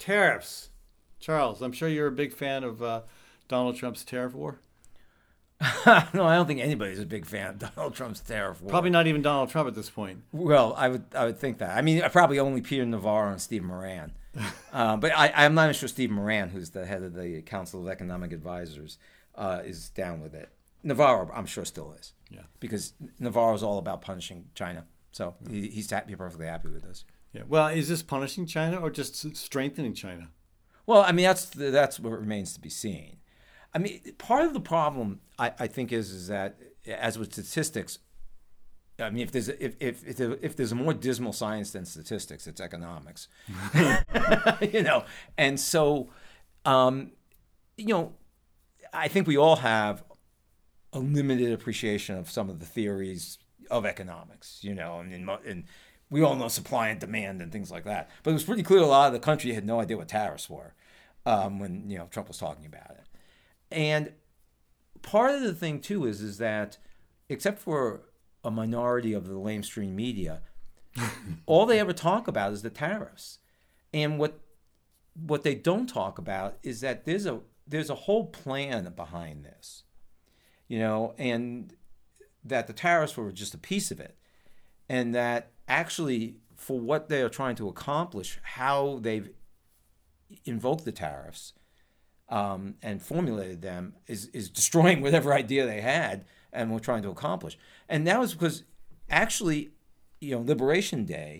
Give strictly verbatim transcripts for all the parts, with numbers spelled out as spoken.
tariffs. Charles, I'm sure you're a big fan of uh, Donald Trump's tariff war. No, I don't think anybody's a big fan of Donald Trump's tariff war. Probably not even Donald Trump at this point. Well, I would I would think that. I mean, probably only Peter Navarro and Steve Moran. uh, but I, I'm not even sure Steve Moran, who's the head of the Council of Economic Advisors, uh, is down with it. Navarro, I'm sure, still is. Yeah. Because Navarro's all about punishing China. So he, he's happy, perfectly happy with this. Yeah. Well, is this punishing China or just strengthening China? Well, I mean, that's that's what remains to be seen. I mean, part of the problem, I, I think, is is that, as with statistics, I mean, if there's if if if, there, if there's a more dismal science than statistics, it's economics. You know, and so, um, you know, I think we all have a limited appreciation of some of the theories of economics. You know, and and, and we all know supply and demand and things like that. But it was pretty clear a lot of the country had no idea what tariffs were um, when you know Trump was talking about it. And part of the thing, too, is, is that except for a minority of the lamestream media, all they ever talk about is the tariffs. And what what they don't talk about is that there's a there's a whole plan behind this, you know, and that the tariffs were just a piece of it. And that actually, for what they are trying to accomplish, how they've invoked the tariffs, Um, and formulated them is, is destroying whatever idea they had and were trying to accomplish. And that was because actually, you know, Liberation Day,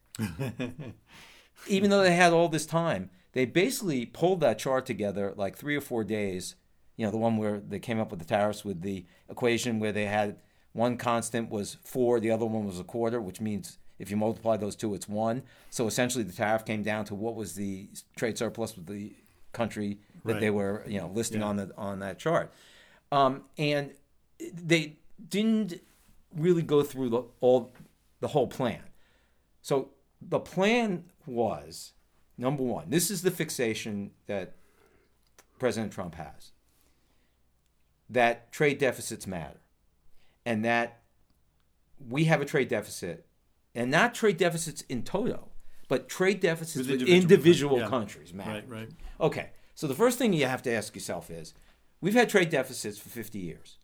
even though they had all this time, they basically pulled that chart together like three or four days, you know, the one where they came up with the tariffs with the equation where they had one constant was four, the other one was a quarter, which means if you multiply those two, it's one. So essentially the tariff came down to what was the trade surplus with the country that right. they were, you know, listing yeah. on the on that chart, um, and they didn't really go through the all the whole plan. So the plan was, number one, this is the fixation that President Trump has, that trade deficits matter, and that we have a trade deficit, and not trade deficits in toto, but trade deficits with individual, individual yeah. countries matter. Right, right. Okay, so the first thing you have to ask yourself is, we've had trade deficits for fifty years.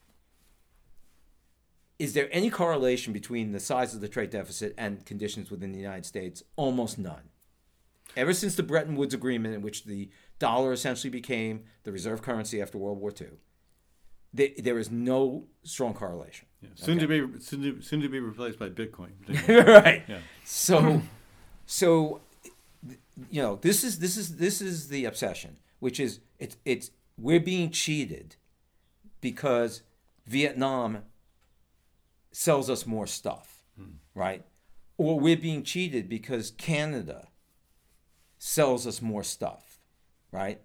Is there any correlation between the size of the trade deficit and conditions within the United States? Almost none. Ever since the Bretton Woods Agreement, in which the dollar essentially became the reserve currency after World War Two, they, there is no strong correlation. Yeah. Soon okay. to be soon to, soon to be replaced by Bitcoin. Right. Yeah. So, so you know, this is this is this is the obsession, which is it's it's we're being cheated because Vietnam sells us more stuff, hmm. right? Or we're being cheated because Canada sells us more stuff, right?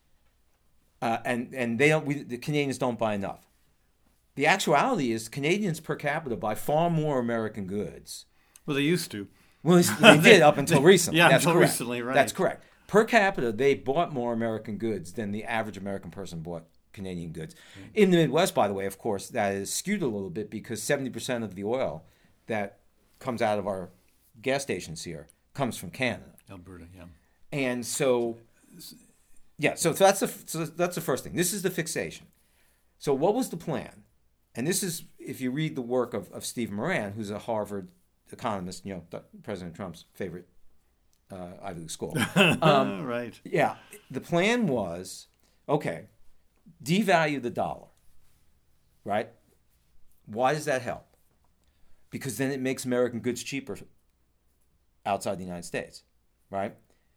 Uh, and and they don't. We, the Canadians don't buy enough. The actuality is Canadians per capita buy far more American goods. Well, they used to. Well, they did up until recently. Yeah, That's until correct. recently, right? That's correct. Per capita, they bought more American goods than the average American person bought Canadian goods. Mm. In the Midwest, by the way, of course, that is skewed a little bit because seventy percent of the oil that comes out of our gas stations here comes from Canada. Alberta, yeah. And so, yeah, so that's the so that's the first thing. This is the fixation. So what was the plan? And this is, if you read the work of, of Steve Moran, who's a Harvard economist, you know, President Trump's favorite uh, Ivy League school. Um, right. Yeah. The plan was, okay, devalue the dollar, right? Why does that help? Because then it makes American goods cheaper outside the United States, right?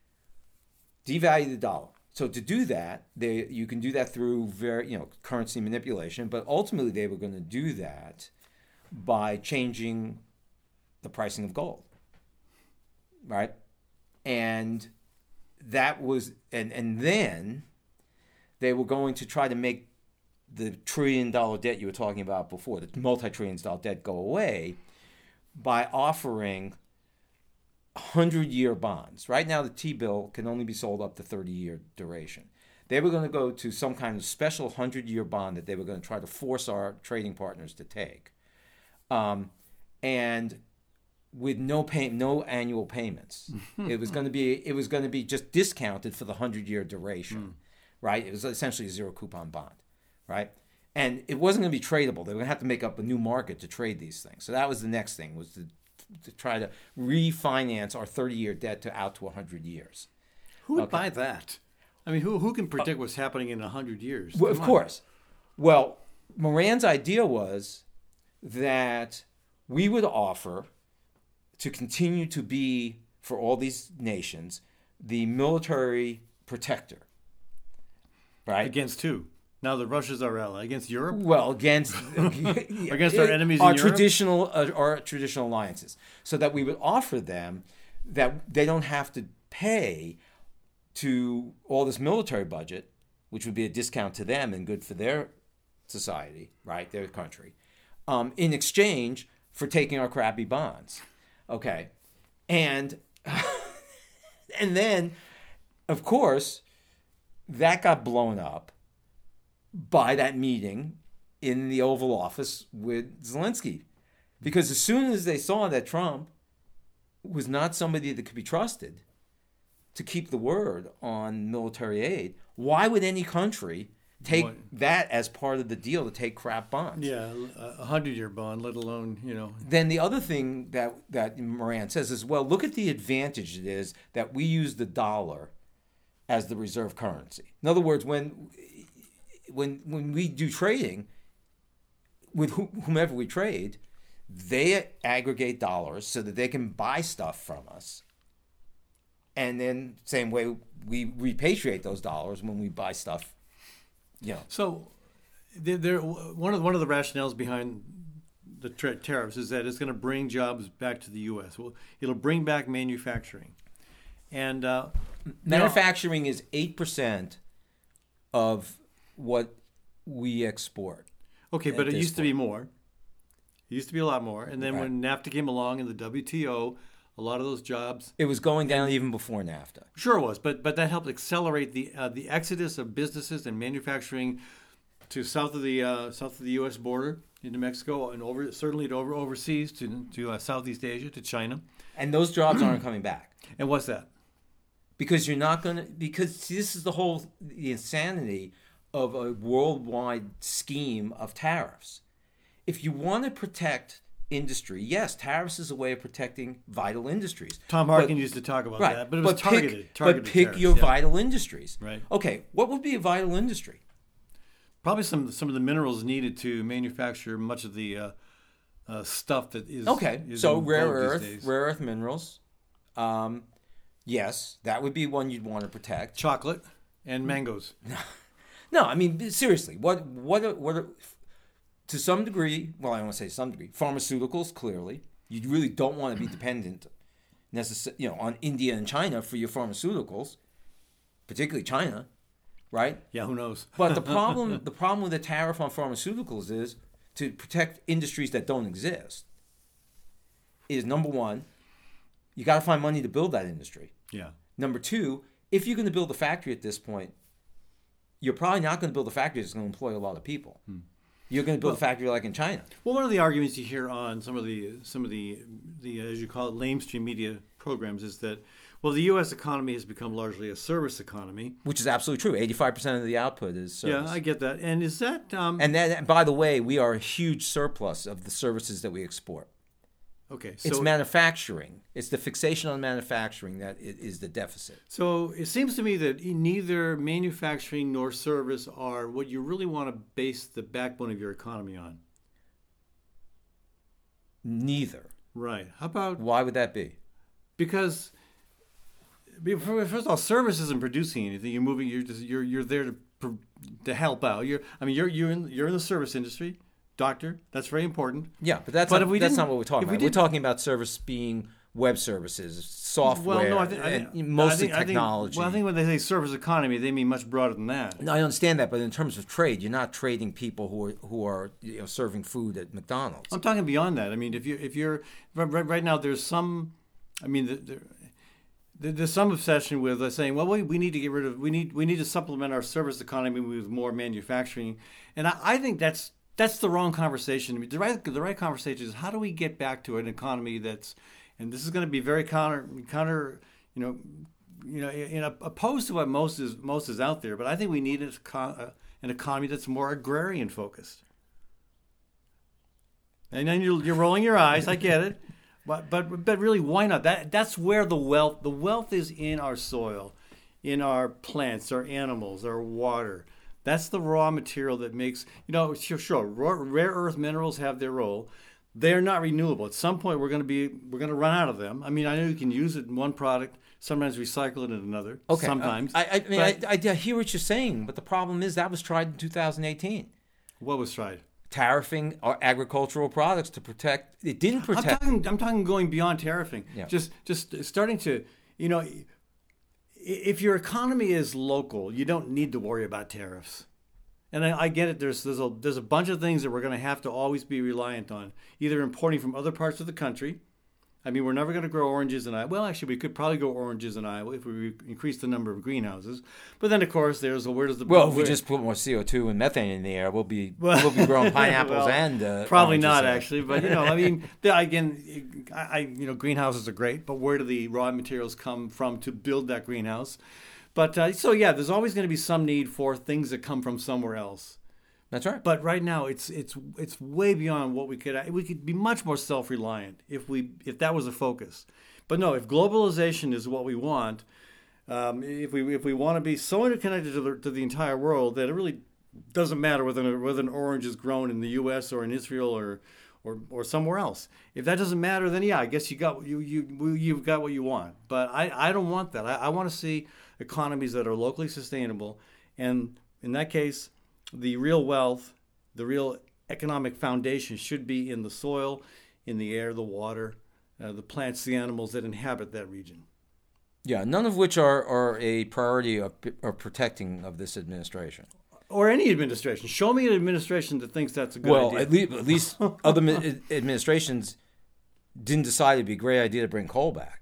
Devalue the dollar. So to do that, they you can do that through very, you know, currency manipulation, but ultimately they were going to do that by changing the pricing of gold, right? And that was, and and then they were going to try to make the trillion dollar debt you were talking about before, the multi-trillion dollar debt, go away by offering hundred-year bonds. Right now, the T-bill can only be sold up to thirty-year duration. They were going to go to some kind of special hundred-year bond that they were going to try to force our trading partners to take. Um, and with no pay, no annual payments. It was going to be it was going to be just discounted for the hundred year duration, mm. right? It was essentially a zero coupon bond, right? And it wasn't going to be tradable. They were going to have to make up a new market to trade these things. So that was the next thing, was to, to try to refinance our thirty year debt to out to one hundred years. Who would okay. buy that? I mean, who who can predict uh, what's happening in one hundred years? Well, of on. course. Well, Moran's idea was that we would offer to continue to be, for all these nations, the military protector. Right? Against who? Now that Russia's our ally. Against Europe? Well, against against our enemies our in Europe? traditional uh, our traditional alliances. So that we would offer them that they don't have to pay to all this military budget, which would be a discount to them and good for their society, right, their country, um, in exchange for taking our crappy bonds. Okay. And and then, of course, that got blown up by that meeting in the Oval Office with Zelensky. Because as soon as they saw that Trump was not somebody that could be trusted to keep the word on military aid, why would any country take what? that as part of the deal to take crap bonds? Yeah, a hundred-year bond, let alone, you know. Then the other thing that, that Moran says is, well, look at the advantage it is that we use the dollar as the reserve currency. In other words, when when when we do trading with whomever we trade, they aggregate dollars so that they can buy stuff from us. And then same way we repatriate those dollars when we buy stuff. You know. So there, there one of the, one of the rationales behind the tra- tariffs is that it's going to bring jobs back to the U S. Well, it'll bring back manufacturing. And uh, manufacturing now, is eight percent of what we export. Okay, but it used point. to be more. It used to be a lot more. And then right. when NAFTA came along and the W T O, a lot of those jobs. It was going down even before NAFTA. Sure it was, but but that helped accelerate the uh, the exodus of businesses and manufacturing to south of the uh, south of the U S border into Mexico and over certainly to over overseas to to uh, Southeast Asia, to China. And those jobs aren't coming back. And what's that? Because you're not going to, because see, this is the whole the insanity of a worldwide scheme of tariffs. If you want to protect industry, yes, tariffs is a way of protecting vital industries. Tom Harkin but, used to talk about right, that, but it was but targeted. Pick, targeted but pick tariffs, your yeah. vital industries. Right. Okay, what would be a vital industry? Probably some some of the minerals needed to manufacture much of the uh, uh, stuff that is okay. Is so rare these earth, days. rare earth minerals. Um, yes, that would be one you'd want to protect. Chocolate and mangoes. No, I mean seriously. What what are, what are, to some degree? Well, I don't want to say some degree. Pharmaceuticals, clearly, you really don't want to be dependent, necess- you know, on India and China for your pharmaceuticals, particularly China, right? Yeah, who knows? But the problem, the problem with the tariff on pharmaceuticals is to protect industries that don't exist. Is number one, you got to find money to build that industry. Yeah. Number two, if you're going to build a factory at this point, you're probably not going to build a factory that's going to employ a lot of people. Hmm. You're going to build well, a factory like in China. Well, one of the arguments you hear on some of the some of the the as you call it lamestream media programs is that, well, the U S economy has become largely a service economy, which is absolutely true. eighty-five percent of the output is service. Yeah, I get that. And is that um, and then, and by the way, we are a huge surplus of the services that we export. Okay, so it's manufacturing. It's the fixation on manufacturing that is the deficit. So it seems to me that neither manufacturing nor service are what you really want to base the backbone of your economy on. Neither. Right. How about... Why would that be? Because, first of all, service isn't producing anything. You're moving. You're just you're you're there to to help out. You're I mean you're you're in you're in the service industry. Doctor, that's very important. Yeah, but that's but not, if we that's not what we're talking we about. We're talking about service being web services, software, well, no, I think, I, and mostly I think, technology. I think, well, I think when they say service economy, they mean much broader than that. No, I understand that, but in terms of trade, you're not trading people who are who are you know, serving food at McDonald's. I'm talking beyond that. I mean, if you if you're right, right now, there's some. I mean, there, there's some obsession with uh, saying, well, we, we need to get rid of we need we need to supplement our service economy with more manufacturing, and I, I think that's. That's the wrong conversation. The right, the right conversation is how do we get back to an economy that's and this is going to be very counter counter you know you know in a, opposed to what most is most is out there. But I think we need a, a, an economy that's more agrarian focused. And then you're, you're rolling your eyes. I get it, but but but really, why not? That that's where the wealth the wealth is in our soil, in our plants, our animals, our water. That's the raw material that makes you know sure sure rare earth minerals have their role. They're not renewable. At some point, we're going to be we're going to run out of them. I mean, I know you can use it in one product, sometimes recycle it in another. Okay. Sometimes. Uh, I, I mean, but, I, I hear what you're saying, but the problem is that was tried in two thousand eighteen. What was tried? Tariffing our agricultural products to protect. It didn't protect. I'm talking. I'm talking going beyond tariffing. Yeah. Just just starting to, you know, if your economy is local, you don't need to worry about tariffs. And I, I get it. There's there's a there's a bunch of things that we're going to have to always be reliant on, either importing from other parts of the country. I mean, we're never going to grow oranges in Iowa. Well, actually, we could probably grow oranges in Iowa if we increase the number of greenhouses. But then, of course, there's where does the well, if we where, just put more C O two and methane in the air, we'll be we'll be growing pineapples well, and uh, probably oranges not there. actually. But you know, I mean, the, again, I, I you know, greenhouses are great, but where do the raw materials come from to build that greenhouse? But uh, so yeah, there's always going to be some need for things that come from somewhere else. That's right. But right now, it's it's it's way beyond what we could. We could be much more self-reliant if we if that was a focus. But no, if globalization is what we want, um, if we if we want to be so interconnected to the to the entire world that it really doesn't matter whether whether an orange is grown in the U S or in Israel or or or somewhere else. If that doesn't matter, then yeah, I guess you got you you you've got what you want. But I, I don't want that. I, I want to see economies that are locally sustainable, and in that case, the real wealth, the real economic foundation should be in the soil, in the air, the water, uh, the plants, the animals that inhabit that region. Yeah, none of which are, are a priority of, of protecting of this administration. Or any administration. Show me an administration that thinks that's a good well, idea. at least, at least other mi- administrations didn't decide it'd be a great idea to bring coal back.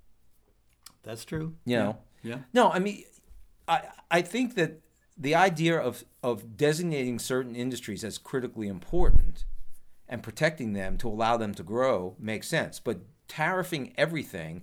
That's true. You know? Yeah. No, I mean, I I think that the idea of, of designating certain industries as critically important and protecting them to allow them to grow makes sense. But tariffing everything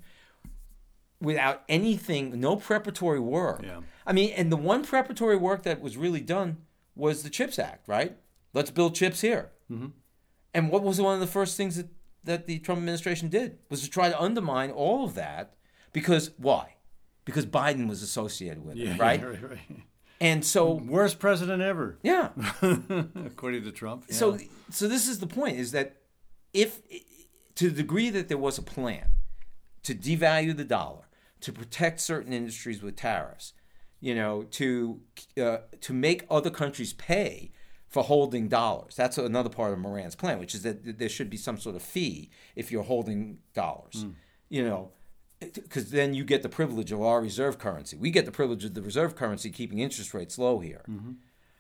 without anything, no preparatory work. Yeah. I mean, and the one preparatory work that was really done was the CHIPS Act, right? Let's build chips here. Mm-hmm. And what was one of the first things that, that the Trump administration did? Was to try to undermine all of that. Because why? Because Biden was associated with Yeah, it, right? Yeah, right, right. And so, Worst president ever, yeah. according to Trump. Yeah. So, so this is the point: is that if, to the degree that there was a plan to devalue the dollar, to protect certain industries with tariffs, you know, to uh, to make other countries pay for holding dollars. That's another part of Moran's plan, which is that there should be some sort of fee if you're holding dollars. Mm. You know. Because then you get the privilege of our reserve currency. We get the privilege of the reserve currency keeping interest rates low here. Mm-hmm.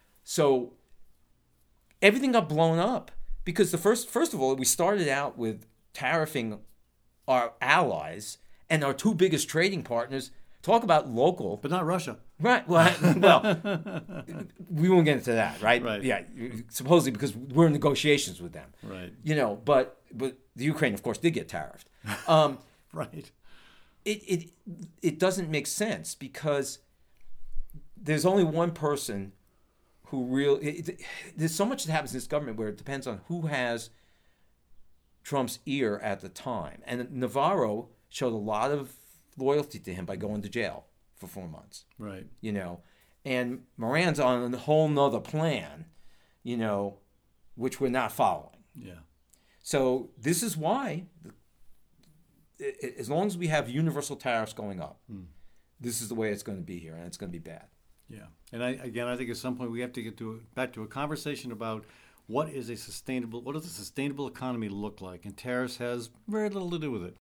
So everything got blown up because the first, first of all, we started out with tariffing our allies and our two biggest trading partners. Talk about local, but not Russia, right? Well, well, we won't get into that, right? Right. Yeah, supposedly because we're in negotiations with them, right? You know, but but the Ukraine, of course, did get tariffed, um, right? It, it it doesn't make sense because there's only one person who really... It, it, there's so much that happens in this government where it depends on who has Trump's ear at the time. And Navarro showed a lot of loyalty to him by going to jail for four months. Right. You know, and Moran's on a whole nother plan, you know, which we're not following. Yeah. So this is why... as long as we have universal tariffs going up, mm. this is the way it's going to be here, and it's going to be bad. Yeah, and I, again, I think at some point we have to get to back to a conversation about what is a sustainable, what does a sustainable economy look like, and tariffs has very little to do with it.